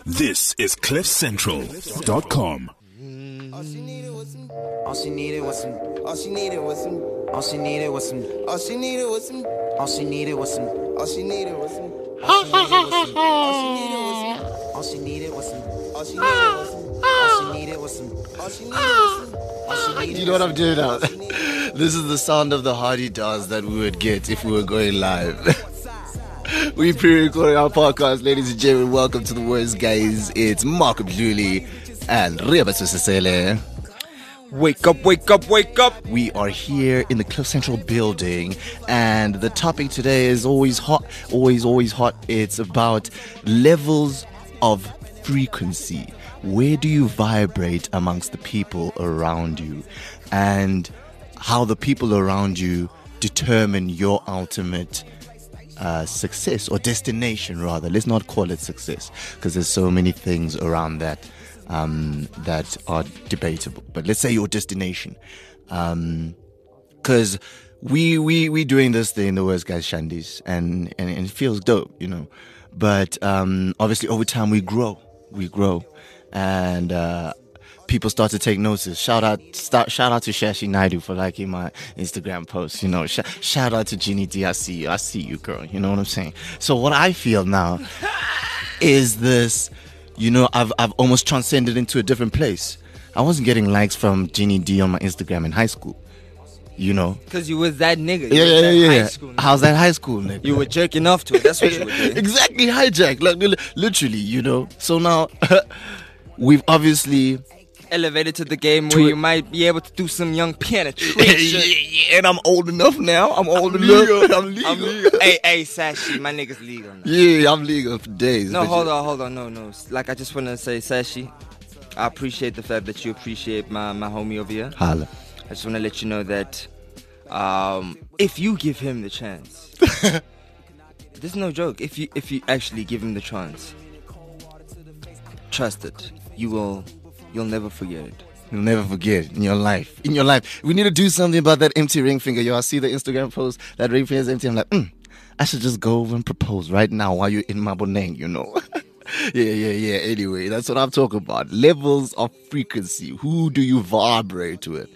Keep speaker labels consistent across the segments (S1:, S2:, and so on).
S1: This is CliffCentral.com.
S2: All she needed was some. All she needed was some. All she needed was some. All she needed was some. All she needed was some. All she needed was some. All she needed was some. All she needed was some. All she needed was some. All she needed was some. All she needed was some. All she needed was some.
S3: You know what I'm doing now? This is the sound of the Hardy dance that we would get if we were going live. We pre-recording our podcast, ladies and gentlemen. Welcome to the worst guys. It's Marco Bluli and Reba Susesele.
S4: Wake up, wake up, wake up.
S3: We are here in the Cliff Central building, and the topic today is always hot, always hot. It's about levels of frequency. Where do you vibrate amongst the people around you, and how the people around you determine your ultimate success or destination, rather. Let's not call it success, because there's so many things around that that are debatable. But let's say your destination, because we doing this thing, the worst guys shandies, and it feels dope, you know. But obviously over time we grow, and people start to take notice. Shout out to Shashi Naidu for liking my Instagram post. You know, shout out to Jeannie D. I see you, girl. You know what I'm saying? So what I feel now is this. You know, I've almost transcended into a different place. I wasn't getting likes from Jeannie D on my Instagram in high school. You know,
S4: Because you was that nigga.
S3: Yeah.
S4: High school, nigga.
S3: How's that high school, nigga?
S4: You were jerking off to it. That's what you were doing.
S3: Exactly, hijack. Like literally, you know. So now we've obviously
S4: Elevated to the game where you might be able to do some young penetration.
S3: and I'm old enough now. I'm legal.
S4: I'm legal. Hey, Sashi, my nigga's legal now.
S3: Yeah, I'm legal for days.
S4: No,
S3: but
S4: hold on. No. Like, I just want to say, Sashi, I appreciate the fact that you appreciate my homie over here.
S3: Holla.
S4: I just want to let you know that if you give him the chance, this is no joke. If you actually give him the chance, trust it, you'll never forget it.
S3: You'll never forget in your life. We need to do something about that empty ring finger. Yo, I see the Instagram post, that ring finger is empty. I'm like, I should just go over and propose right now while you're in my bonang, you know. Yeah. Anyway, that's what I'm talking about. Levels of frequency. Who do you vibrate with?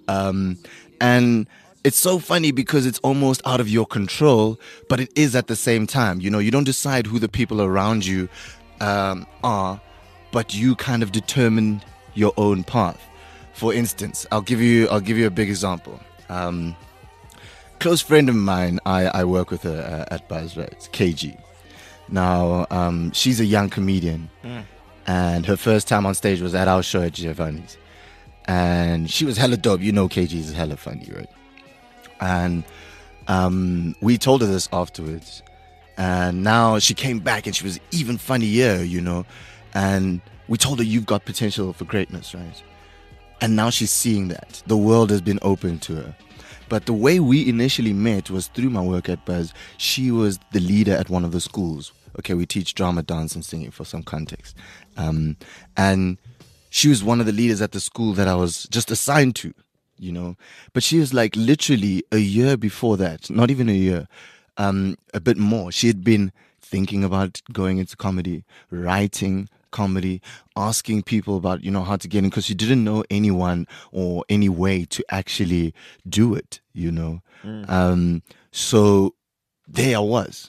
S3: And it's so funny because it's almost out of your control, but it is at the same time. You know, you don't decide who the people around you are, but you kind of determine your own path. For instance, I'll give you a big example. Close friend of mine, I work with her at Buzz, right? It's KG. Now, she's a young comedian, and her first time on stage was at our show at Giovanni's, and she was hella dope. You know, KG is hella funny, right? And we told her this afterwards, and now she came back and she was even funnier, you know. And we told her, you've got potential for greatness, right? And now she's seeing that. The world has been open to her. But the way we initially met was through my work at Buzz. She was the leader at one of the schools. Okay, we teach drama, dance, and singing for some context. And she was one of the leaders at the school that I was just assigned to, you know. But she was like literally a year before that, not even a year, a bit more. She had been thinking about going into comedy, writing comedy, asking people about, you know, how to get in, because she didn't know anyone or any way to actually do it, you know. So there I was,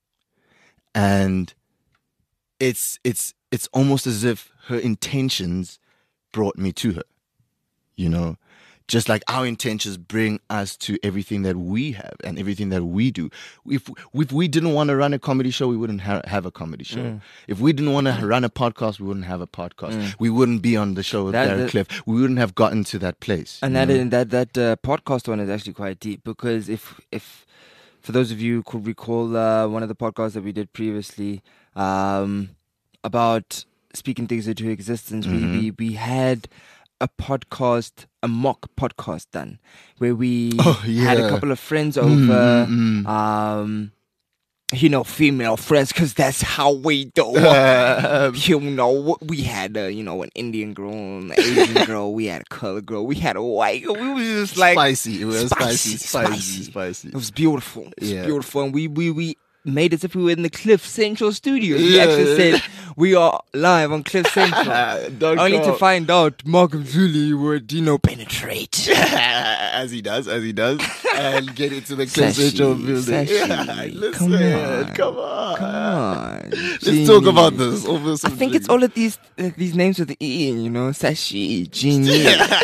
S3: and it's almost as if her intentions brought me to her, you know. Just like our intentions bring us to everything that we have and everything that we do. If we didn't want to run a comedy show, we wouldn't have a comedy show. If we didn't want to run a podcast, we wouldn't have a podcast. We wouldn't be on the show with Derek Cliff. We wouldn't have gotten to that place.
S4: And that podcast one is actually quite deep, because if for those of you who could recall one of the podcasts that we did previously about speaking things into existence, we had a mock podcast done, where we had a couple of friends over, you know, female friends, because that's how we do. You know, we had an Indian girl, an Asian girl, we had a colored girl, we had a white girl. We was just like
S3: spicy. It was spicy.
S4: It was beautiful. It was beautiful, and we made as if we were in the Cliff Central studios. He
S3: Yeah.
S4: actually said, we are live on Cliff Central. Only to find out Malcolm Zuli would, penetrate.
S3: as he does, and get into the Cliff
S4: Sashi,
S3: Central building.
S4: Sashi,
S3: Yeah, listen,
S4: come on.
S3: come on. Let's
S4: Genie.
S3: talk about this. Over
S4: I
S3: some
S4: think it's
S3: drinks.
S4: all of these names with the E in, Sashi, Genie.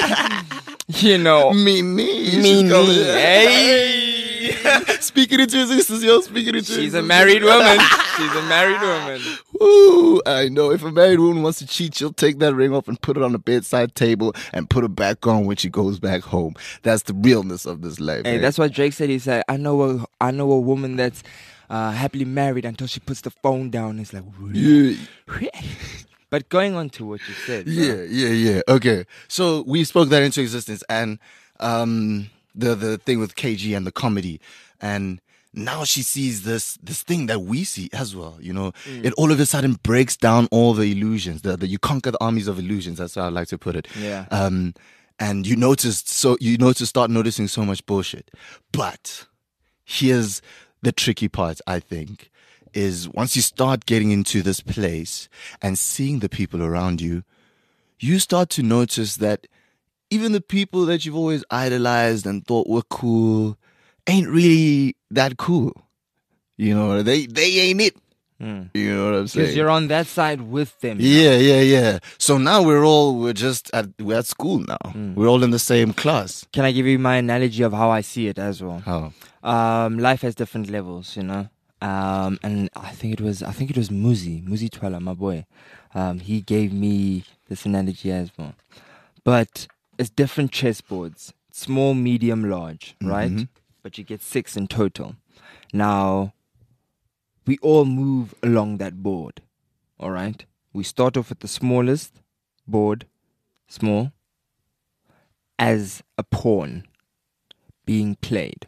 S3: Mimi. she's
S4: Mimi.
S3: coming.
S4: Hey.
S3: Speaking into existence, yo. Speaking into
S4: She's a
S3: existence.
S4: married woman. She's a married woman.
S3: Woo, I know. If a married woman wants to cheat, she'll take that ring off and put it on the bedside table and put it back on when she goes back home. That's the realness of this life.
S4: Hey,
S3: right?
S4: that's what Drake said. He said, I know a woman that's happily married until she puts the phone down. It's like,
S3: Yeah.
S4: But going on to what you said. bro.
S3: Yeah. Okay. So we spoke that into existence, and the thing with KG and the comedy, and now she sees this thing that we see as well. It all of a sudden breaks down all the illusions. You conquer the armies of illusions. That's how I like to put it.
S4: Yeah.
S3: And you start noticing so much bullshit. But here's the tricky part, I think, is once you start getting into this place and seeing the people around you, you start to notice that even the people that you've always idolized and thought were cool ain't really that cool. They ain't it. You know what I'm saying?
S4: Because you're on that side with them.
S3: Yeah. So now we're at school now. We're all in the same class.
S4: Can I give you my analogy of how I see it as well?
S3: How?
S4: Life has different levels, and I think it was Muzi Twala, my boy. He gave me this analogy as well. But it's different chessboards, small, medium, large, right? But you get 6 in total. Now, we all move along that board, all right? We start off with the smallest board, small, as a pawn being played.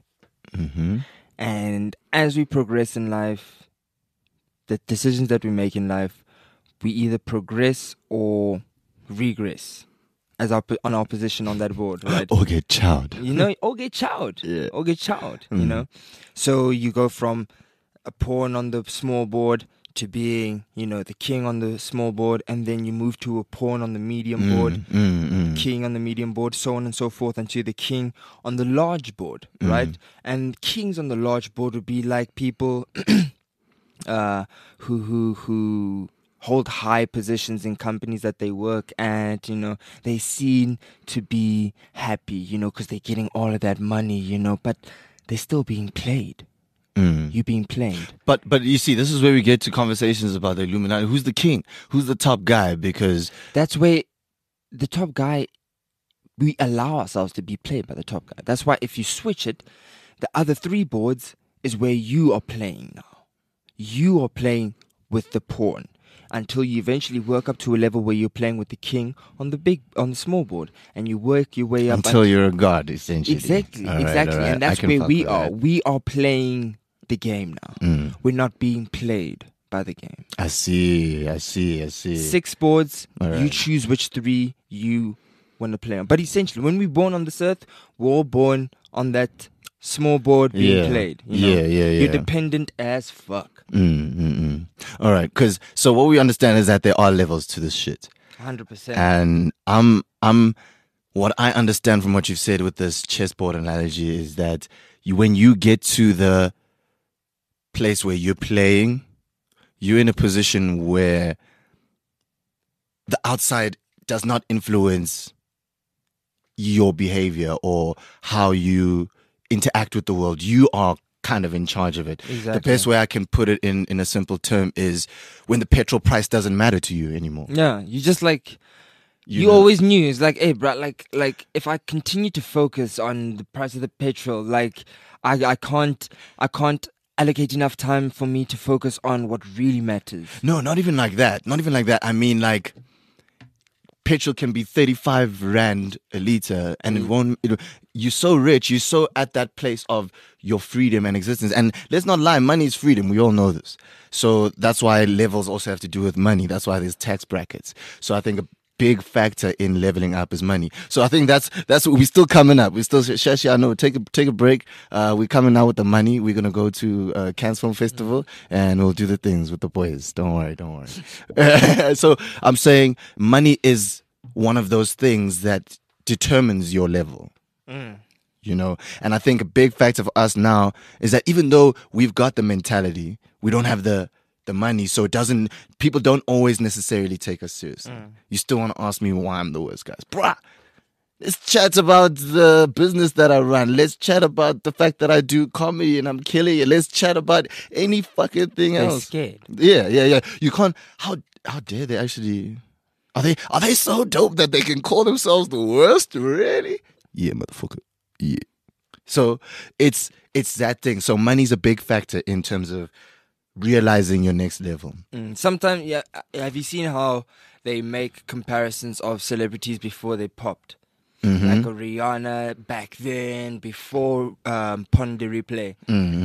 S4: And as we progress in life, the decisions that we make in life, we either progress or regress on our position on that board, right?
S3: Or get chowed.
S4: Or get chowed.
S3: Yeah.
S4: Or get chowed, So you go from a pawn on the small board to being, the king on the small board, and then you move to a pawn on the medium board, king on the medium board, so on and so forth, until the king on the large board, right? And kings on the large board would be like people who hold high positions in companies that they work at, they seem to be happy, because they're getting all of that money, but they're still being played. You're being played.
S3: But you see, this is where we get to conversations about the Illuminati. Who's the king? Who's the top guy? Because
S4: that's where the top guy, we allow ourselves to be played by the top guy. That's why if you switch it, the other 3 boards is where you are playing now. You are playing with the pawn until you eventually work up to a level where you're playing with the king on the small board, and you work your way up
S3: until you're a god, essentially.
S4: Exactly.
S3: All right.
S4: And that's where we are. We are playing the game now. We're not being played by the game.
S3: I see.
S4: 6 boards.
S3: All
S4: You
S3: right.
S4: choose which 3 you want to play on. But essentially, when we're born on this earth, we're all born on that small board being played. You're dependent as fuck.
S3: All right. So what we understand is that there are levels to this shit.
S4: 100%.
S3: And what I understand from what you've said with this chessboard analogy is that when you get to the place where you're playing, you're in a position where the outside does not influence your behavior or how you interact with the world. You are kind of in charge of it.
S4: Exactly.
S3: The best way I can put it in a simple term is when the petrol price doesn't matter to you anymore.
S4: Yeah, you just like... You
S3: know.
S4: always knew. It's like, hey, bro, like if I continue to focus on the price of the petrol, like I can't allocate enough time for me to focus on what really matters.
S3: No, not even like that. I mean, like, petrol can be 35 rand a liter, and it won't. You're so rich. You're so at that place of your freedom and existence. And let's not lie, money is freedom. We all know this. So that's why levels also have to do with money. That's why there's tax brackets. So I think big factor in leveling up is money. So I think that's what we're still coming up. We're still Shashi. I know. Take a break. We're coming out with the money. We're gonna go to Cannes Film Festival and we'll do the things with the boys. Don't worry. So I'm saying money is one of those things that determines your level. You know, and I think a big factor for us now is that even though we've got the mentality, we don't have the money, so people don't always necessarily take us seriously. You still want to ask me why I'm the worst, guys. Bruh, let's chat about the business that I run. Let's chat about the fact that I do comedy and I'm killing it. Let's chat about any fucking thing else.
S4: They're scared.
S3: Yeah. You can't, how dare they actually, are they so dope that they can call themselves the worst? Really? Yeah, motherfucker. Yeah. So it's that thing. So money's a big factor in terms of realizing your next level.
S4: Sometimes, yeah. Have you seen how they make comparisons of celebrities before they popped? Like a Rihanna back then, before Pon de Replay,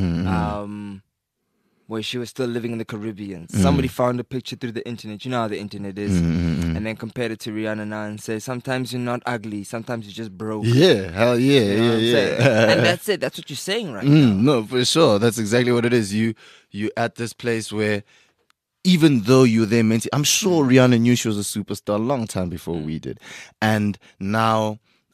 S4: where she was still living in the Caribbean. Somebody found a picture through the internet. You know how the internet is. And then compared it to Rihanna now and say, sometimes you're not ugly, sometimes you're just broke.
S3: Yeah, hell yeah,
S4: You know what I'm saying? And that's it. That's what you're saying right now.
S3: No, for sure. That's exactly what it is. You at this place where even though you're there mentally, I'm sure Rihanna knew she was a superstar a long time before we did. And now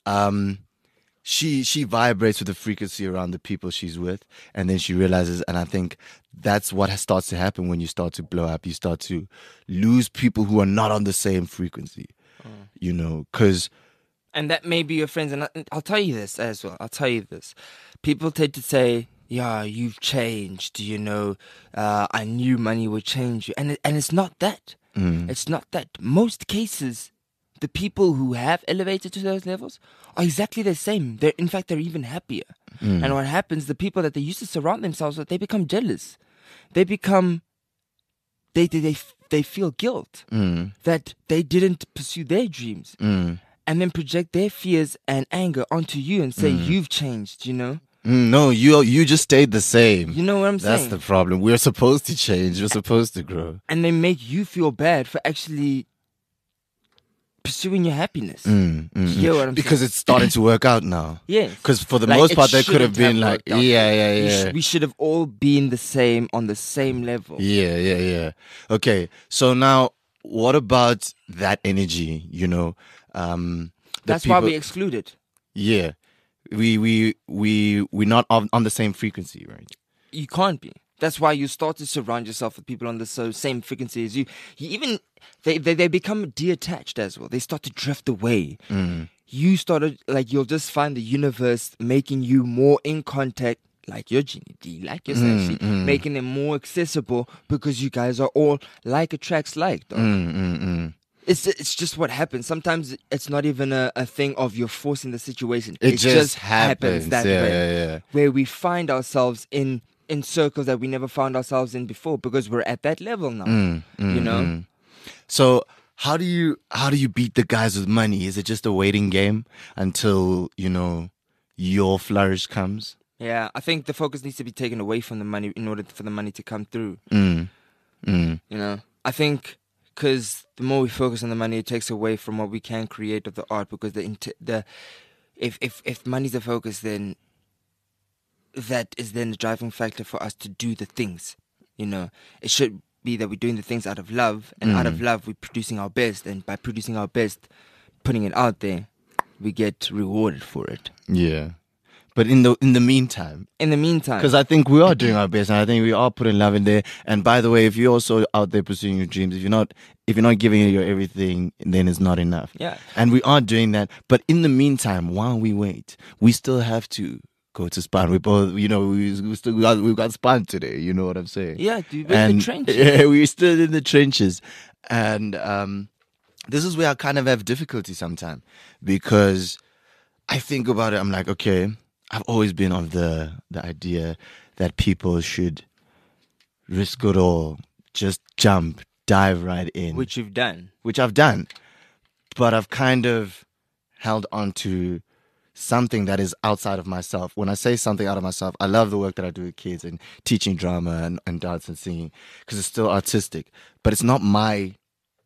S3: she vibrates with the frequency around the people she's with, and then she realizes, and I think that's what starts to happen when you start to blow up. You start to lose people who are not on the same frequency, you know, because...
S4: And that may be your friends, and I'll tell you this as well. I'll tell you this. People tend to say, yeah, you've changed, you know, I knew money would change you. And it's not that. It's not that. Most cases, the people who have elevated to those levels are exactly the same. In fact, they're even happier. And what happens, the people that they used to surround themselves with, they become jealous. They become, they feel guilt that they didn't pursue their dreams. And then project their fears and anger onto you and say, you've changed, you know?
S3: No, you just stayed the same.
S4: You know what I'm saying?
S3: That's the problem. We're supposed to change. We're supposed to grow.
S4: And they make you feel bad for actually pursuing your happiness. You hear what I'm
S3: because
S4: saying?
S3: it's starting to work out now.
S4: Yeah.
S3: Because for the
S4: Like,
S3: most
S4: it
S3: part, they could have
S4: shouldn't
S3: been
S4: have
S3: like,
S4: worked out.
S3: yeah.
S4: We should have all been the same, on the same level.
S3: Yeah. Okay, so now what about that energy, you know?
S4: That's why we exclude it.
S3: Yeah. We're not on the same frequency, right?
S4: You can't be. That's why you start to surround yourself with people on the same frequency as you. They become detached as well. They start to drift away. You started, like, you'll just find the universe making you more in contact, like your Genie D, like your Sashi, making them more accessible because you guys are all like attracts like. It's just what happens. Sometimes it's not even a thing of you're forcing the situation.
S3: It just happens
S4: that way.
S3: Yeah.
S4: Where we find ourselves in circles that we never found ourselves in before because we're at that level now. You know?
S3: So how do you beat the guys with money? Is it just a waiting game until, you know, your flourish comes?
S4: Yeah, I think the focus needs to be taken away from the money in order for the money to come through. You know? I think because the more we focus on the money, it takes away from what we can create of the art. Because if money's the focus, then that is then the driving factor for us to do the things. You know, it should be that we're doing the things out of love, and out of love, we're producing our best, and by producing our best, putting it out there, we get rewarded for it.
S3: Yeah. But in the meantime, because I think we are doing our best, and I think we are putting love in there. And by the way, if you're also out there pursuing your dreams, if you're not giving it your everything, then it's not enough.
S4: Yeah.
S3: And we are doing that. But in the meantime, while we wait, we still have to go to Span. We both, you know, we've got Span today. You know what I'm saying?
S4: Yeah, dude, we're in the trenches.
S3: Yeah, we're still in the trenches, and this is where I kind of have difficulty sometimes because I think about it. I'm like, okay. I've always been of the idea that people should risk it all, just jump, dive right in.
S4: Which you've done.
S3: Which I've done. But I've kind of held on to something that is outside of myself. When I say something out of myself, I love the work that I do with kids and teaching drama and dance and singing because it's still artistic. But it's not my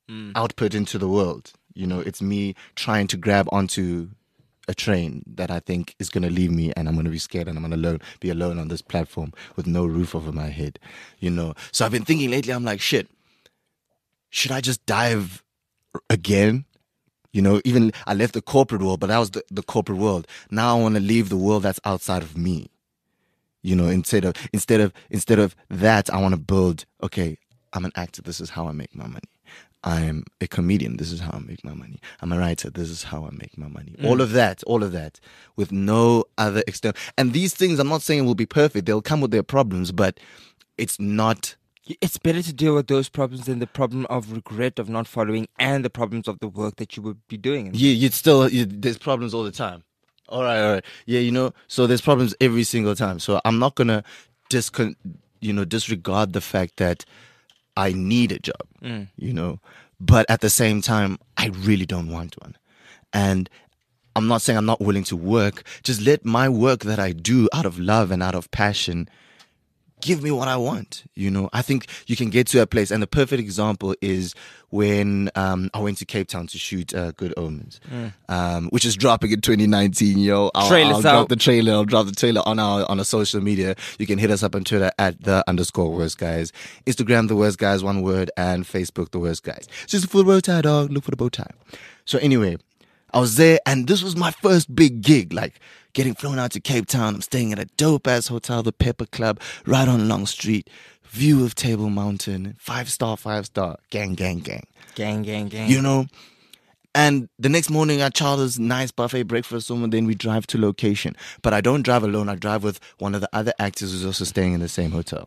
S3: output into the world. You know, it's me trying to grab onto a train that I think is going to leave me, and I'm going to be scared, and I'm going to be alone on this platform with no roof over my head, you know. So I've been thinking lately, I'm like, shit, should I just dive again? You know, even I left the corporate world, but that was the corporate world. Now I want to leave the world that's outside of me. You know, instead of that, I want to build, okay, I'm an actor, this is how I make my money. I'm a comedian, this is how I make my money. I'm a writer, this is how I make my money. All of that, with no other external. And these things, I'm not saying will be perfect. They'll come with their problems, but it's not.
S4: It's better to deal with those problems than the problem of regret of not following and the problems of the work that you would be doing.
S3: Yeah, there's problems all the time. All right. Yeah, you know, so there's problems every single time. So I'm not going to disregard the fact that I need a job, you know, but at the same time, I really don't want one. And I'm not saying I'm not willing to work. Just let my work that I do out of love and out of passion give me what I want. You know, I think you can get to a place. And the perfect example is when I went to Cape Town to shoot Good Omens, which is dropping in 2019. Yo, I'll drop the trailer. I'll drop the trailer on our social media. You can hit us up on Twitter at @_worstguys, Instagram the worst guys, one word, and Facebook the worst guys. Just for the bow tie, dog. Look for the bow tie. So anyway, I was there, and this was my first big gig, like getting flown out to Cape Town. I'm staying at a dope-ass hotel, the Pepper Club, right on Long Street. View of Table Mountain, 5-star, gang.
S4: Gang.
S3: You know? And the next morning, I charter nice buffet breakfast, and then we drive to location. But I don't drive alone. I drive with one of the other actors who's also staying in the same hotel.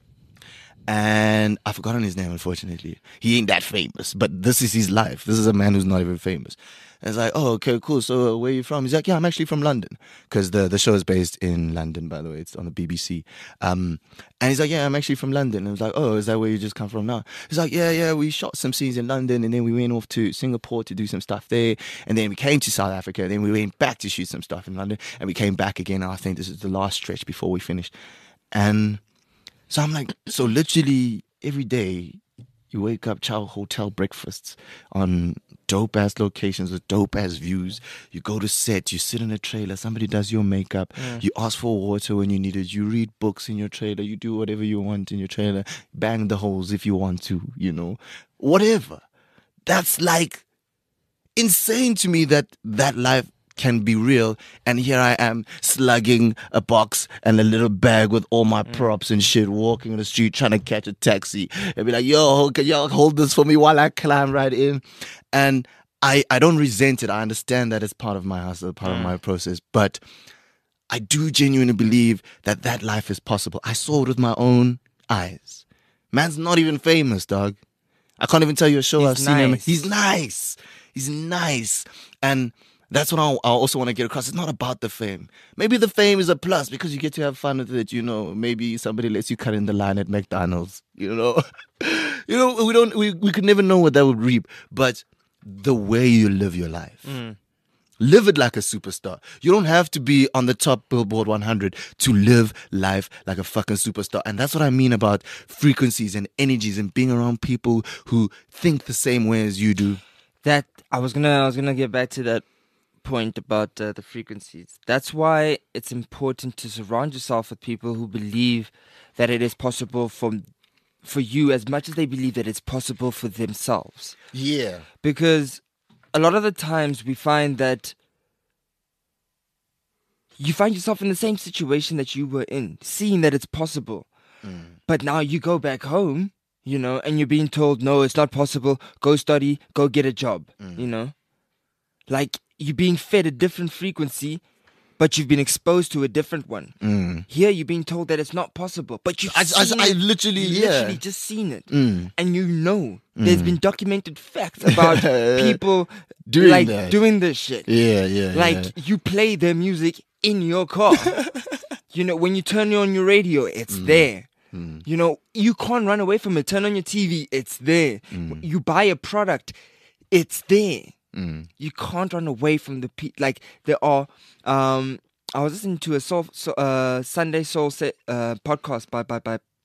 S3: And I've forgotten his name, unfortunately. He ain't that famous, but this is his life. This is a man who's not even famous. And it's like, oh, okay, cool. So where are you from? He's like, yeah, I'm actually from London. Because the show is based in London, by the way. It's on the BBC. And he's like, yeah, I'm actually from London. And I was like, oh, is that where you just come from now? He's like, yeah, we shot some scenes in London. And then we went off to Singapore to do some stuff there. And then we came to South Africa. And then we went back to shoot some stuff in London. And we came back again. I think this is the last stretch before we finished. And so I'm like, so literally every day you wake up, chow hotel breakfasts on dope-ass locations with dope-ass views. You go to set, you sit in a trailer, somebody does your makeup, you ask for water when you need it, you read books in your trailer, you do whatever you want in your trailer, bang the holes if you want to, you know, whatever. That's like insane to me that life can be real, and here I am slugging a box and a little bag with all my props and shit, walking on the street trying to catch a taxi and be like, yo, can y'all hold this for me while I climb right in? And I don't resent it. I understand that it's part of my hustle, part of my process, but I do genuinely believe that life is possible. I saw it with my own eyes. Man's not even famous, dog. I can't even tell you a show I've seen him. He's nice. And that's what I also want to get across. It's not about the fame. Maybe the fame is a plus because you get to have fun with it. You know, maybe somebody lets you cut in the line at McDonald's. You know, we could never know what that would reap. But the way you live your life, live it like a superstar. You don't have to be on the top Billboard 100 to live life like a fucking superstar. And that's what I mean about frequencies and energies and being around people who think the same way as you do.
S4: That I was gonna get back to that point about the frequencies. That's why it's important to surround yourself with people who believe that it is possible for you as much as they believe that it's possible for themselves.
S3: Yeah.
S4: Because a lot of the times we find that you find yourself in the same situation that you were in, seeing that it's possible. But now you go back home, you know, and you're being told, no, it's not possible. Go study, go get a job, you know. Like, you're being fed a different frequency, but you've been exposed to a different one. Here, you're being told that it's not possible, but you've literally just seen it. And you know, there's been documented facts about people doing this shit.
S3: Yeah.
S4: You play their music in your car. You know, when you turn on your radio, it's there. You know, you can't run away from it. Turn on your TV, it's there. You buy a product, it's there. You can't run away from the there are. I was listening to a Sunday Soul podcast by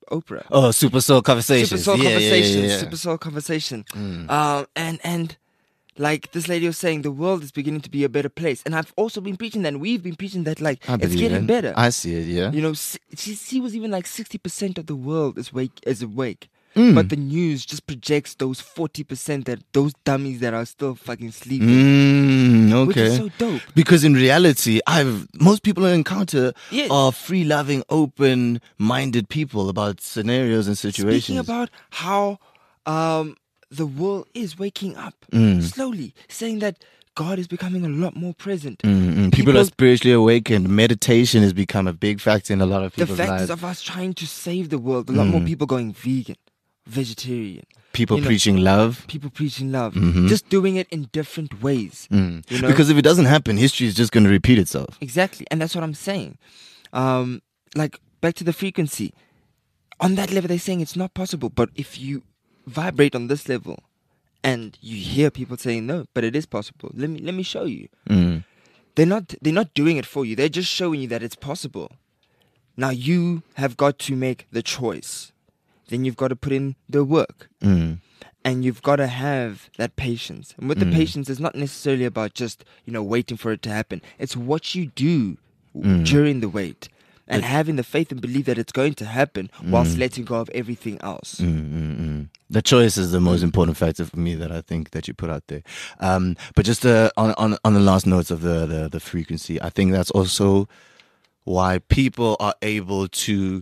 S4: Oprah.
S3: Oh, Super Soul Conversations.
S4: Super Soul
S3: Yeah,
S4: Conversation.
S3: yeah, yeah.
S4: Super Soul Conversation. And like this lady was saying, the world is beginning to be a better place. And I've also been preaching that. And we've been preaching that, like,
S3: I
S4: it's
S3: believe
S4: getting
S3: it.
S4: better.
S3: I see it, yeah.
S4: You know, she was even like 60% of the world is awake.
S3: Mm.
S4: But the news just projects those 40% that those dummies that are still fucking sleeping.
S3: Okay.
S4: Which is so dope.
S3: Because in reality, most people I encounter
S4: Yes.
S3: are free-loving, open-minded people about scenarios and situations.
S4: Speaking about how the world is waking up slowly, saying that God is becoming a lot more present.
S3: People are spiritually awakened. Meditation has become a big factor in a lot of
S4: The
S3: people's
S4: fact is
S3: lives.
S4: of us trying to save the world. A lot more people going vegan, vegetarian.
S3: People
S4: you know,
S3: preaching love.
S4: People preaching love. Just doing it in different ways. You know?
S3: Because if it doesn't happen, history is just going to repeat itself.
S4: Exactly. And that's what I'm saying. Like, back to the frequency. On that level, they're saying it's not possible. But if you vibrate on this level and you hear people saying, no, but it is possible. Let me show you. They're not doing it for you. They're just showing you that it's possible. Now you have got to make the choice. Then you've got to put in the work. And you've got to have that patience. And with the patience, it's not necessarily about just, waiting for it to happen. It's what you do during the wait. And having the faith and believe that it's going to happen whilst letting go of everything else.
S3: The choice is the most important factor for me that I think that you put out there. But just on the last notes of the frequency, I think that's also why people are able to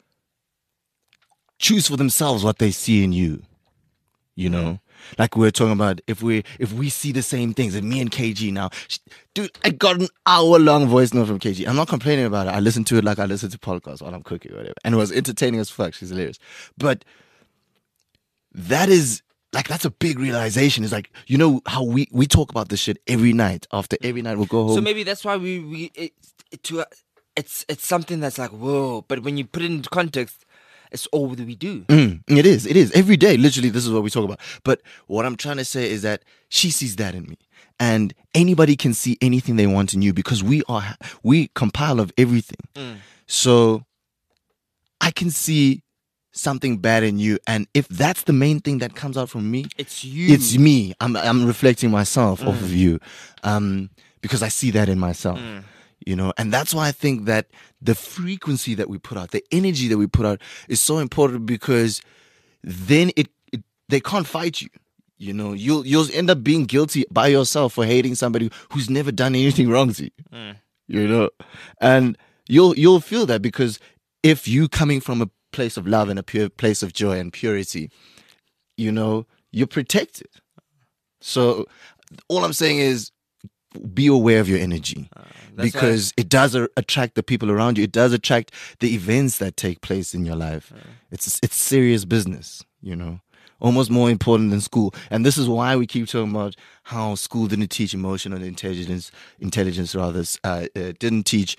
S3: choose for themselves what they see in you. You know, like we were talking about, if we see the same things, and me and KG now, dude, I got an hour-long voice note from KG. I'm not complaining about it. I listen to it like I listen to podcasts while I'm cooking or whatever, and it was entertaining as fuck. She's hilarious, but that's a big realization. It's like, how we talk about this shit every night. After every night, we'll go home.
S4: So maybe that's why it's something that's like, whoa. But when you put it into context, it's all that we do.
S3: It is. Every day, literally, this is what we talk about. But what I'm trying to say is that she sees that in me. And anybody can see anything they want in you because we compile of everything. So I can see something bad in you. And if that's the main thing that comes out from me,
S4: it's you.
S3: It's me. I'm reflecting myself off of you because I see that in myself. And that's why I think that the frequency that we put out, the energy that we put out is so important because then they can't fight you. You'll end up being guilty by yourself for hating somebody who's never done anything wrong to you. And you'll feel that because if you coming from a place of love and a pure place of joy and purity, you're protected. So all I'm saying is, be aware of your energy because it does attract the people around you. It does attract the events that take place in your life. It's serious business, almost more important than school. And this is why we keep talking about how school didn't teach emotional intelligence rather, didn't teach.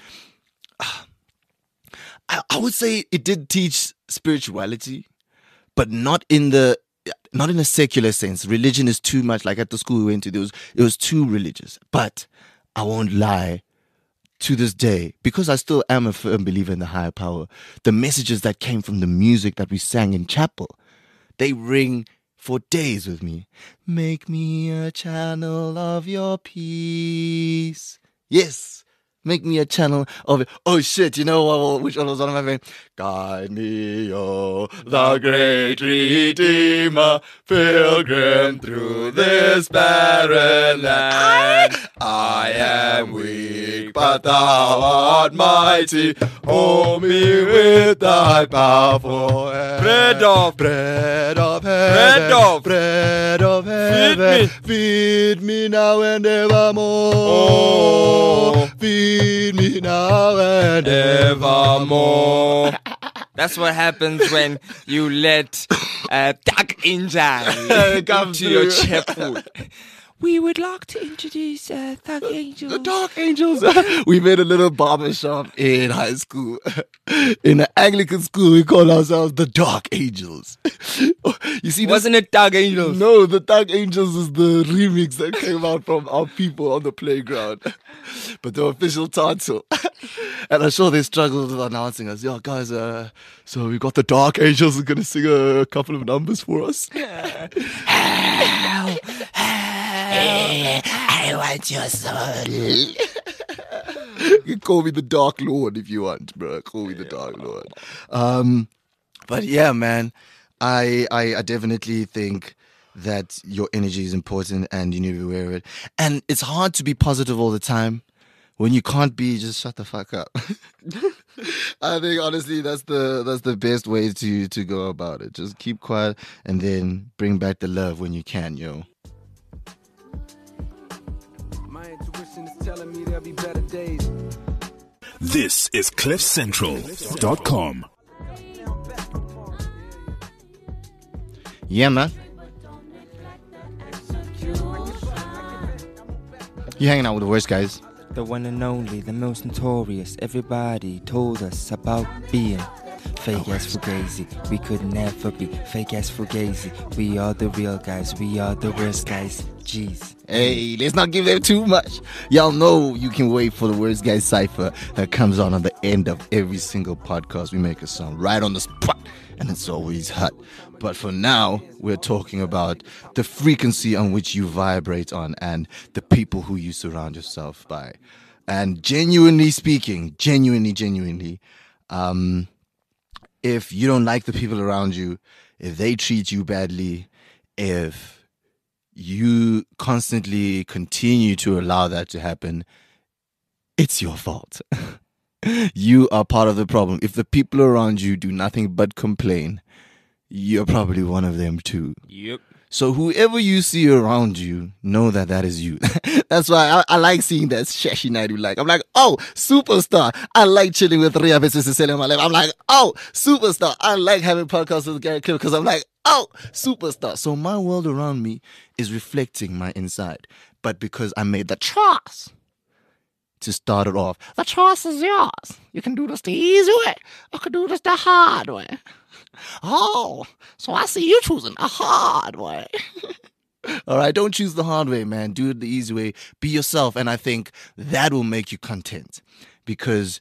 S3: I would say it did teach spirituality, but not in a secular sense. Religion is too much. Like at the school we went to, it was too religious. But I won't lie, to this day, because I still am a firm believer in the higher power, the messages that came from the music that we sang in chapel, they ring for days with me. Make me a channel of your peace. Yes. Make me a channel of it. Oh shit, you know which one was one of my favorites? Guide me, oh, the great Redeemer, pilgrim through this barren land. I am weak, but thou art mighty. Hold me with thy powerful hand. Bread of heaven. Feed me now and evermore. Feed me now and evermore.
S4: That's what happens when you let Dark Angel
S3: come
S4: into your
S3: through.
S4: chapel. We would like to introduce Thug Angels.
S3: The Dark Angels. We made a little barber shop in high school. In an Anglican school, we call ourselves the Dark Angels. You see,
S4: Wasn't it Thug Angels?
S3: No, the Dark Angels is the remix that came out from our people on the playground. But the official title. And I'm sure they struggled with announcing us. Yeah, guys, so we got the Dark Angels are going to sing a couple of numbers for us.
S2: I want your soul.
S3: You can call me the Dark Lord if you want, bro. Call me the Dark Lord. But yeah, man, I definitely think that your energy is important and you need to be aware of it. And it's hard to be positive all the time. When you can't be, just shut the fuck up. I think honestly that's the best way to go about it. Just keep quiet and then bring back the love when you can, yo.
S5: My intuition is telling me there'll be better days.
S1: This is CliffCentral.com.
S3: Yeah, man. You hanging out with the worst guys.
S4: The one and only, the most notorious. Everybody told us about being fake ass fugazi. We could never be fake ass fugazi. We are the real guys. We are the worst guys. Jeez.
S3: Hey, let's not give them too much. Y'all know you can wait for the Worst Guys Cypher that comes on the end of every single podcast. We make a song right on the spot, and it's always hot. But for now, we're talking about the frequency on which you vibrate on and the people who you surround yourself by. And genuinely speaking, genuinely, if you don't like the people around you, if they treat you badly, if you constantly continue to allow that to happen, it's your fault. You are part of the problem. If the people around you do nothing but complain, you're probably one of them too.
S4: Yep.
S3: So whoever you see around you, know that that is you. That's why I like seeing that Shashi Naidu. Like, I'm like, oh, superstar. I like chilling with Ria Besisele on my left. I'm like, oh, superstar. I like having podcasts with Gary Cliff because I'm like, oh, superstar. So my world around me is reflecting my inside. But because I made the choice to start it off, the choice is yours. You can do this the easy way. I can do this the hard way. Oh, so I see you choosing a hard way. All right, don't choose the hard way, man. Do it the easy way. Be yourself, and I think that will make you content because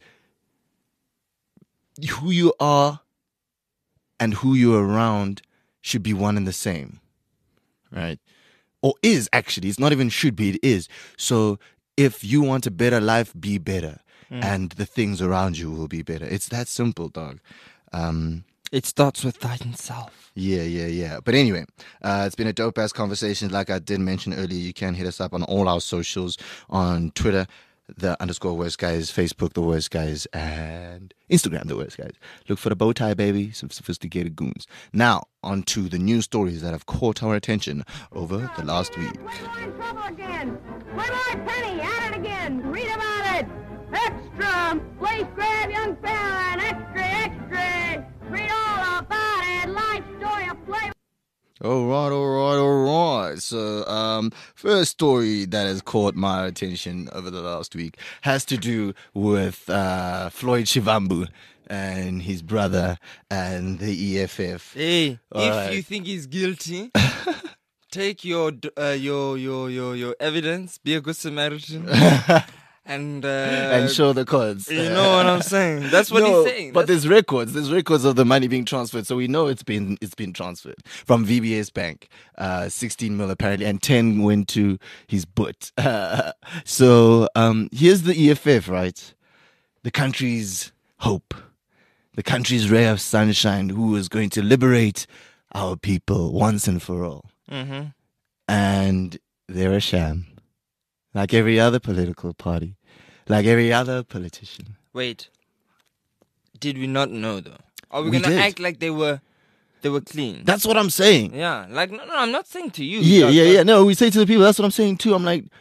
S3: who you are and who you're around should be one and the same, right? Or is actually. It's not even should be, it is. So if you want a better life, be better, and the things around you will be better. It's that simple, dog.
S4: It starts with thyself.
S3: Yeah. But anyway, it's been a dope-ass conversation. Like I did mention earlier, you can hit us up on all our socials, on Twitter, _Worst Guys, Facebook, The Worst Guys, and Instagram, The Worst Guys. Look for the bow tie, baby, some sophisticated goons. Now, on to the news stories that have caught our attention over the last week.
S6: Playboy in trouble again. Playboy Penny at it again. Read about it. Extra. Please grab young fella and extra. Read all about it. Life story of Playboy.
S3: All right. So, first story that has caught my attention over the last week has to do with Floyd Shivambu and his brother and the EFF.
S4: Hey,
S3: All
S4: if
S3: right.
S4: you think he's guilty, take your evidence, be a good Samaritan, and
S3: show the cards.
S4: you know what I'm saying. That's what he's saying.
S3: But there's records. There's records of the money being transferred, so we know it's been transferred from VBS Bank. 16 mil apparently, and 10 went to his butt. So here's the EFF, right? The country's hope, the country's ray of sunshine, who is going to liberate our people once and for all.
S4: Mm-hmm.
S3: And they're a sham. Like every other political party. Like every other politician.
S4: Wait, did we not know though? Are we,
S3: We
S4: gonna
S3: did.
S4: act like they were clean?
S3: That's what I'm saying.
S4: Yeah, like no, I'm not saying to you.
S3: Yeah. No, we say to the people, that's what I'm saying too. I'm like,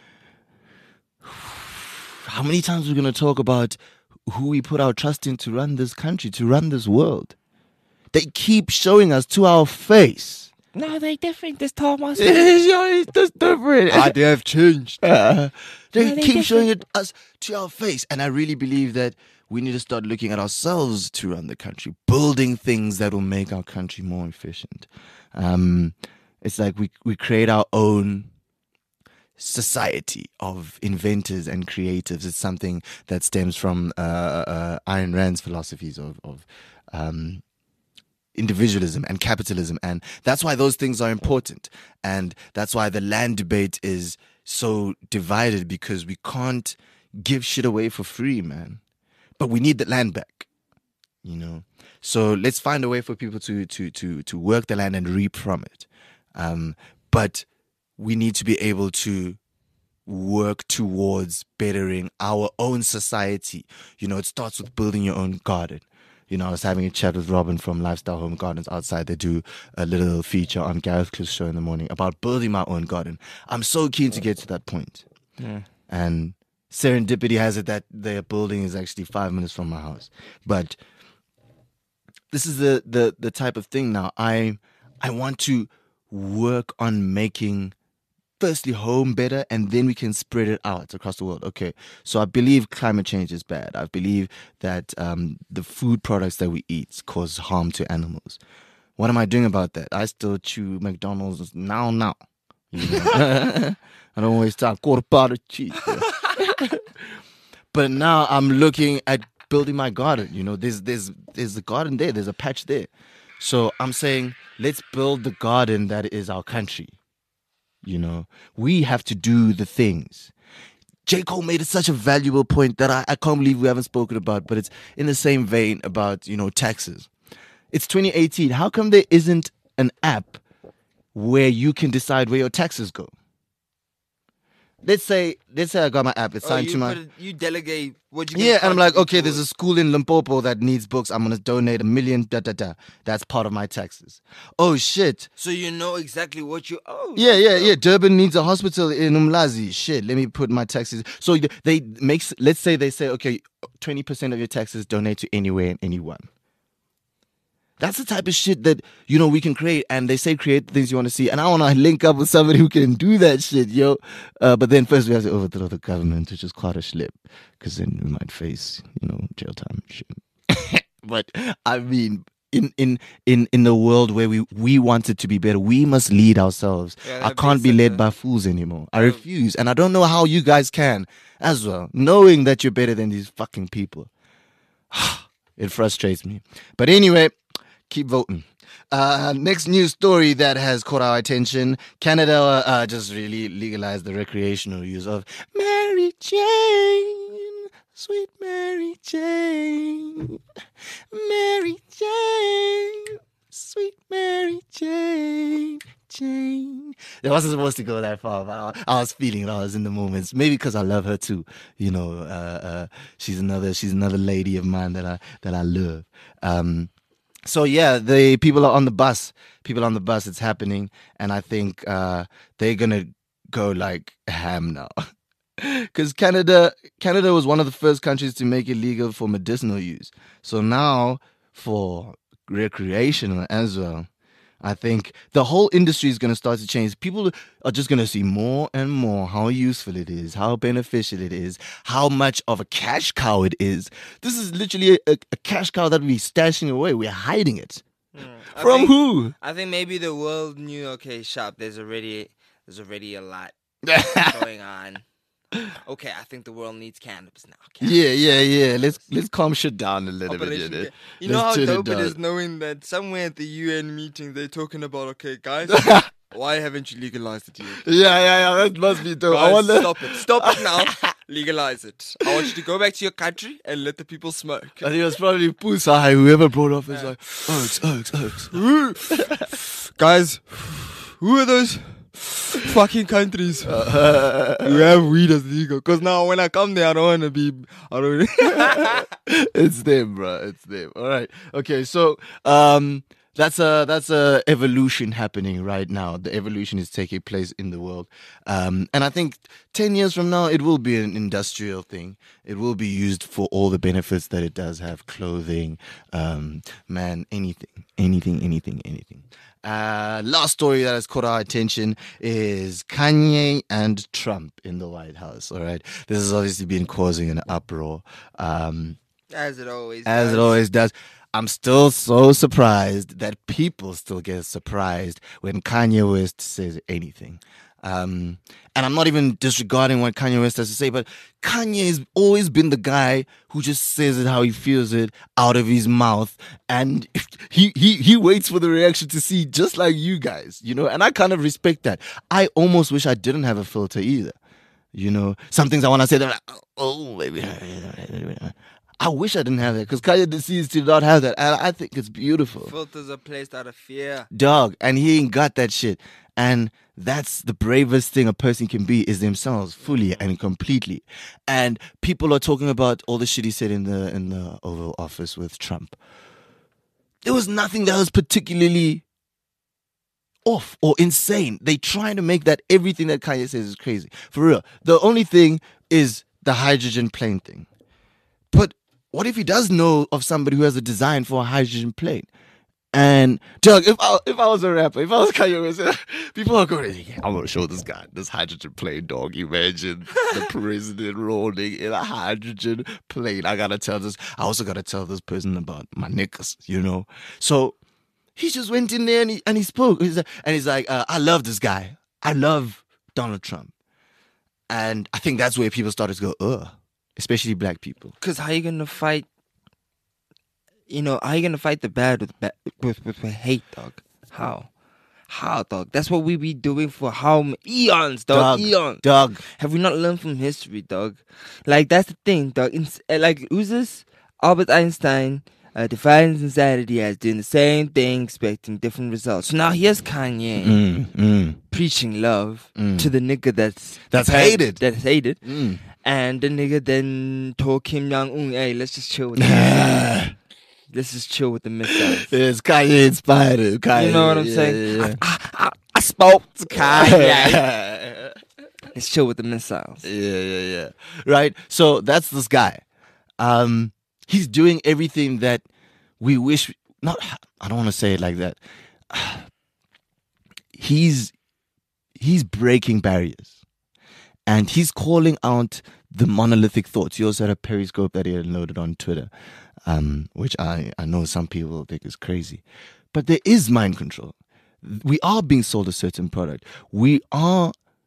S3: how many times are we going to talk about who we put our trust in to run this country, to run this world? They keep showing us to our face.
S4: No, they different this time. I
S3: It's different. it.
S4: They have changed.
S3: They keep showing it us to our face. And I really believe that we need to start looking at ourselves to run the country, building things that will make our country more efficient. It's like we create our own society of inventors and creatives. It's something that stems from Ayn Rand's philosophies of individualism and capitalism, and that's why those things are important, and that's why the land debate is so divided, because we can't give shit away for free, man, but we need the land back, you know. So let's find a way for people to work the land and reap from it, but we need to be able to work towards bettering our own society. You know, it starts with building your own garden. You know, I was having a chat with Robin from Lifestyle Home Gardens outside. They do a little feature on Gareth Cliff's show in the morning about building my own garden. I'm so keen to get to that point. Yeah. And serendipity has it that their building is actually 5 minutes from my house. But this is the type of thing now. I want to work on making firstly home better, and then we can spread it out across the world. Okay, so I believe climate change is bad. I believe that the food products that we eat cause harm to animals. What am I doing about that? I still chew McDonald's now. You know? I don't waste time. Quarter pounder cheese. But now I'm looking at building my garden. You know, there's a garden there. There's a patch there. So I'm saying, let's build the garden that is our country. You know, we have to do the things. J. Cole made it such a valuable point that I can't believe we haven't spoken about, but it's in the same vein about, you know, taxes. It's 2018. How come there isn't an app where you can decide where your taxes go? Let's say I got my app. It's signed to my...
S4: You delegate what you...
S3: Yeah, and I'm like, okay, there's a school in Limpopo that needs books. I'm going to donate $1 million, That's part of my taxes. Oh, shit.
S4: So you know exactly what you owe.
S3: Yeah. Durban needs a hospital in Umlazi. Shit, let me put my taxes... So let's say they say, okay, 20% of your taxes donate to anywhere and anyone. That's the type of shit that, you know, we can create. And they say create the things you want to see. And I want to link up with somebody who can do that shit, yo. But then first we have to overthrow the government, which is quite a schlep. Because then we might face, you know, jail time and shit. But, I mean, in the world where we want it to be better, we must lead ourselves. Yeah, I can't be led by fools anymore. I refuse. And I don't know how you guys can as well, knowing that you're better than these fucking people. It frustrates me. But anyway... Keep voting. Next news story that has caught our attention. Canada just really legalized the recreational use of Mary Jane. Sweet Mary Jane. Mary Jane. Sweet Mary Jane. Jane. It wasn't supposed to go that far, but I was feeling it. I was in the moments. Maybe because I love her too. You know, she's another lady of mine that I love. So yeah, the people are on the bus. It's happening, and I think they're gonna go like ham now, because Canada was one of the first countries to make it legal for medicinal use. So now for recreational as well, I think the whole industry is gonna start to change. People are just gonna see more and more how useful it is, how beneficial it is, how much of a cash cow it is. This is literally a cash cow that we're stashing away. We're hiding it. From who?
S4: I think maybe the world knew, okay, sharp, there's already a lot going on. Okay, I think the world needs cannabis now.
S3: Yeah. Let's calm shit down a little bit.
S4: You know how dope it is knowing that somewhere at the UN meeting they're talking about, okay, guys, why haven't you legalized it yet?
S3: Yeah, that must be dope.
S4: Guys, stop it now. Legalize it. I want you to go back to your country and let the people smoke.
S3: I think it was probably Pusai, whoever brought up is like, Oaks.
S4: Guys, who are those fucking countries who have weed as legal? Because now when I come there, I don't want to be...
S3: It's them, bro. It's them. All right. Okay, so that's a evolution happening right now. The evolution is taking place in the world, and I think 10 years from now it will be an industrial thing. It will be used for all the benefits that it does have: clothing, man, anything. Last story that has caught our attention is Kanye and Trump in the White House. All right, this has obviously been causing an uproar.
S4: As it always
S3: As it always does. I'm still so surprised that people still get surprised when Kanye West says anything. And I'm not even disregarding what Kanye West has to say, but Kanye has always been the guy who just says it how he feels it out of his mouth. And he waits for the reaction to see, just like you guys, you know, and I kind of respect that. I almost wish I didn't have a filter either. You know, some things I want to say, they're like, oh, baby. I wish I didn't have that, because Kanye decides to not have that, and I think it's beautiful.
S4: Filters are placed out of fear.
S3: Dog, and he ain't got that shit. And that's the bravest thing a person can be, is themselves fully and completely. And people are talking about all the shit he said in the Oval Office with Trump. There was nothing that was particularly off or insane. They trying to make that everything that Kanye says is crazy. For real. The only thing is the hydrogen plane thing. But what if he does know of somebody who has a design for a hydrogen plane? And Doug, if I was a rapper, if I was Kanye West, people are going, yeah, I'm gonna show this guy this hydrogen plane, dog. Imagine the president rolling in a hydrogen plane. I also gotta tell this person about my niggas, you know. So he just went in there and he spoke. He's like, I love this guy. I love Donald Trump. And I think that's where people started to go, ugh. Especially black people.
S4: Because how are you going to fight, how are you going to fight the bad with hate, dog? How? How, dog? That's what we be doing for how many eons, dog? Eons.
S3: Dog.
S4: Have we not learned from history, dog? Like, that's the thing, dog. Like, who's this? Albert Einstein defines insanity as doing the same thing, expecting different results. So now here's Kanye preaching love to the nigga that's
S3: hated.
S4: That's hated. And the nigga then told Kim Jong-un, hey, let's just chill with the missiles. Let's just chill with the missiles.
S3: Yes, Kanye inspired him. Kanye,
S4: you know what I'm saying?
S3: Yeah.
S4: I spoke to Kanye. Let's chill with the missiles.
S3: Yeah. Right? So that's this guy. He's doing everything that we wish... I don't want to say it like that. He's breaking barriers. And he's calling out the monolithic thoughts. He also had a periscope that he had loaded on Twitter, which I know some people think is crazy. But there is mind control. We are being sold a certain product. We are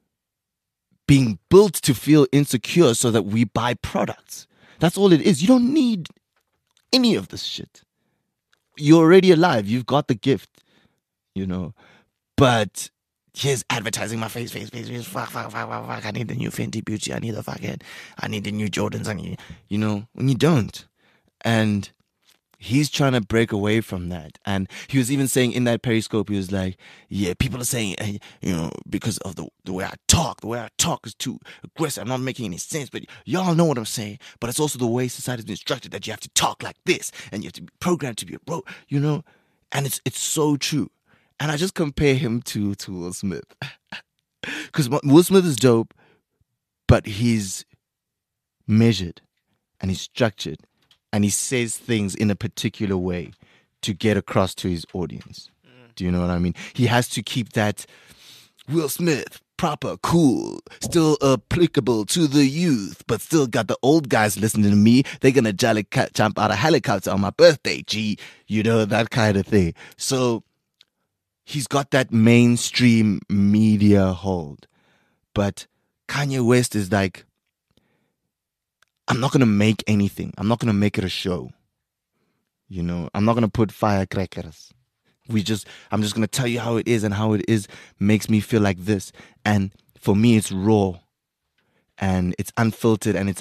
S3: being built to feel insecure so that we buy products. That's all it is. You don't need any of this shit. You're already alive. You've got the gift, you know. But... here's advertising my face. Fuck. I need the new Fenty Beauty. I need the new Jordans. When you don't. And he's trying to break away from that. And he was even saying in that periscope, he was like, yeah, people are saying, because of the way I talk is too aggressive. I'm not making any sense, but y'all know what I'm saying. But it's also the way society's been structured, that you have to talk like this and you have to be programmed to be and it's so true. And I just compare him to Will Smith. Because Will Smith is dope, but he's measured and he's structured and he says things in a particular way to get across to his audience. Do you know what I mean? He has to keep that Will Smith, proper, cool, still applicable to the youth, but still got the old guys listening to me. They're going to jump out of helicopter on my birthday, G. That kind of thing. So... he's got that mainstream media hold. But Kanye West is like, I'm not going to make anything. I'm not going to make it a show. I'm not going to put firecrackers. I'm just going to tell you how it is, and how it is makes me feel like this. And for me, it's raw. And it's unfiltered, and it's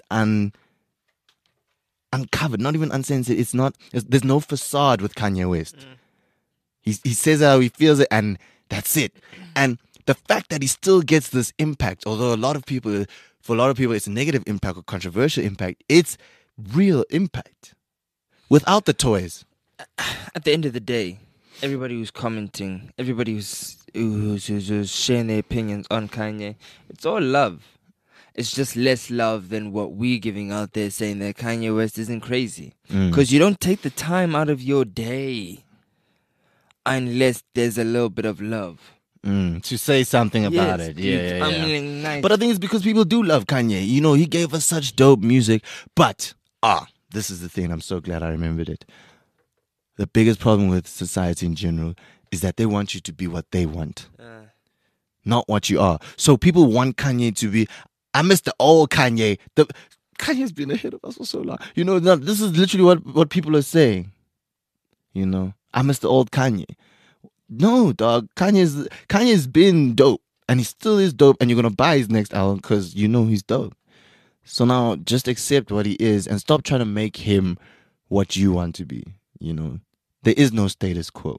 S3: uncovered, not even uncensored. There's no facade with Kanye West. He says how he feels it, and that's it. And the fact that he still gets this impact, although for a lot of people it's a negative impact or controversial impact, it's real impact. Without the toys.
S4: At the end of the day, everybody who's commenting, everybody who's sharing their opinions on Kanye, it's all love. It's just less love than what we're giving out there saying that Kanye West isn't crazy. Because you don't take the time out of your day unless there's a little bit of love.
S3: To say something about it. Yeah.
S4: Nice.
S3: But I think it's because people do love Kanye. You know, he gave us such dope music. But, this is the thing. I'm so glad I remembered it. The biggest problem with society in general is that they want you to be what they want. Not what you are. So people want Kanye to be... I miss the old Kanye. Kanye's been ahead of us for so long. You know, this is literally what people are saying. You know, I miss the old Kanye. No, dog. Kanye's been dope. And he still is dope. And you're going to buy his next album because you know he's dope. So now just accept what he is and stop trying to make him what you want to be. You know, there is no status quo.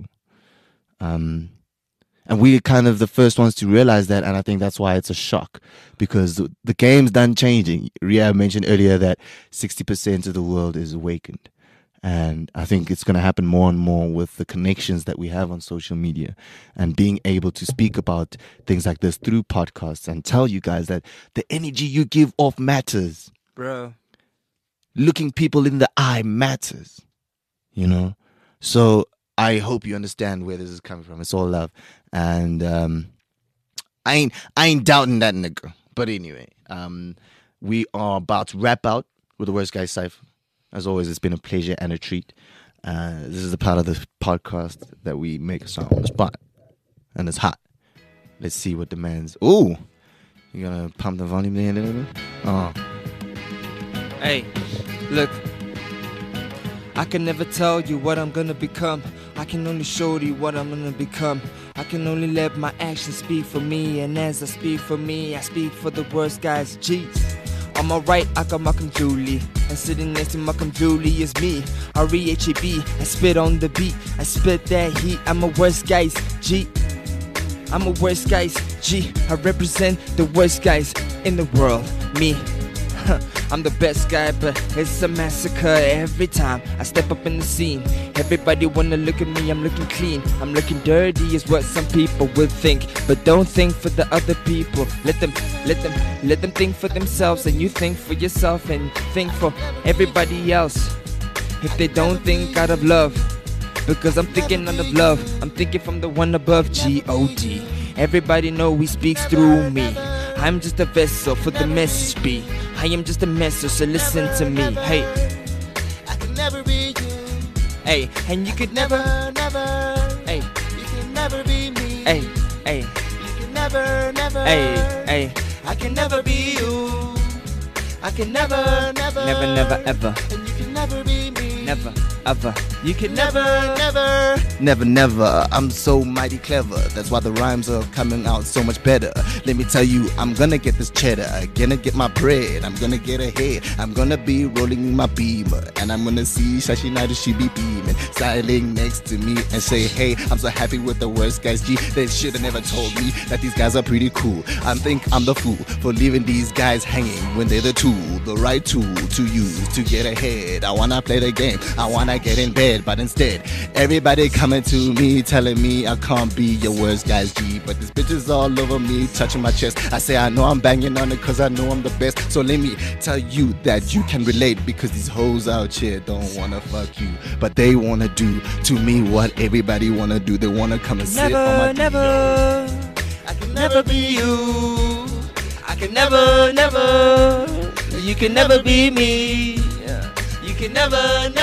S3: And we're kind of the first ones to realize that, and I think that's why it's a shock, because the game's done changing. Ria mentioned earlier that 60% of the world is awakened. And I think it's going to happen more and more with the connections that we have on social media and being able to speak about things like this through podcasts and tell you guys that the energy you give off matters.
S4: Bro.
S3: Looking people in the eye matters, you know? So I hope you understand where this is coming from. It's all love. And I ain't doubting that, nigga. But anyway, we are about to wrap out with the Worst Guy Cypher. As always, it's been a pleasure and a treat. This is the part of the podcast that we make a song on the spot. And it's hot. Let's see what the man's... Ooh! You gonna pump the volume there a little bit? Oh.
S4: Hey, look. I can never tell you what I'm gonna become. I can only show you what I'm gonna become. I can only let my actions speak for me. And as I speak for me, I speak for the worst guys. Jeez. On my right, I got Malcolm Julie. And sitting next to Malcolm Julie is me, R-E-H-A-B. I spit on the beat, I spit that heat. I'm a worst guys, G. I'm a worst guys, G. I represent the worst guys in the world, me. I'm the best guy, but it's a massacre every time I step up in the scene. Everybody wanna look at me, I'm looking clean. I'm looking dirty is what some people will think. But don't think for the other people. Let them think for themselves. And you think for yourself and think for everybody else. If they don't think out of love, because I'm thinking out of love, I'm thinking from the one above, G-O-D. Everybody know he speaks through me. I'm just a vessel for the message be. I am just a message, so listen to me. Hey,
S2: I can never be you.
S4: Hey, and you could never, Hey,
S2: you can never be me.
S4: Hey,
S2: You can never,
S4: Hey,
S2: I can never be you. I can never,
S4: never, ever,
S2: and you can never be me.
S4: never, ever. You could never.
S3: Never. I'm so mighty clever. That's why the rhymes are coming out so much better. Let me tell you, I'm gonna get this cheddar. Gonna get my bread. I'm gonna get ahead. I'm gonna be rolling my beamer. And I'm gonna see Shashi Naidu, she be beaming. Styling next to me and say, hey, I'm so happy with the worst guys, G. They should've never told me that these guys are pretty cool. I think I'm the fool for leaving these guys hanging when they're the tool, the right tool to use to get ahead. I wanna play the game. I wanna get in bed. But instead, everybody coming to me, telling me I can't be your worst guy's G. But this bitch is all over me, touching my chest. I say I know I'm banging on it cause I know I'm the best. So let me tell you that you can relate, because these hoes out here don't wanna fuck you, but they wanna do to me what everybody wanna do. They wanna come and sit on my
S2: I can never be you.
S4: I can never. You can never be me. You can never.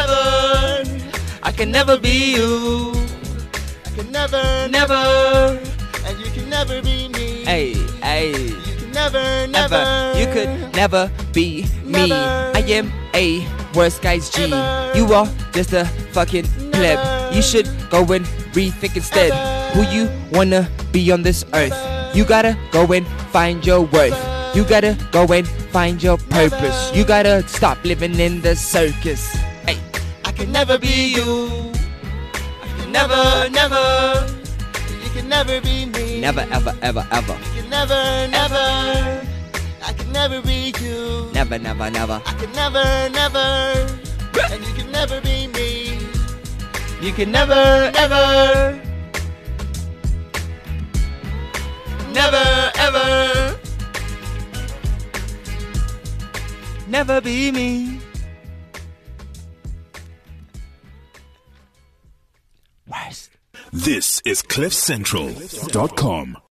S4: I can never be you.
S2: I can never, and you can never be me.
S4: Hey.
S2: You can never.
S4: You could never be me.
S2: Never.
S4: I am a worst guy's G.
S2: Ever.
S4: You are just a fucking pleb. You should go and rethink instead who you wanna be on this earth. You gotta go and find your worth. You gotta go and find your purpose. You gotta stop living in the circus. Hey,
S2: I can never be you. I can never. You can never be me.
S4: never, ever.
S2: You can never. I can never be you.
S4: Never.
S2: I can never. And you can never be me.
S4: You can never, ever, never, ever, never be me. Worst.
S1: This is CliffCentral.com.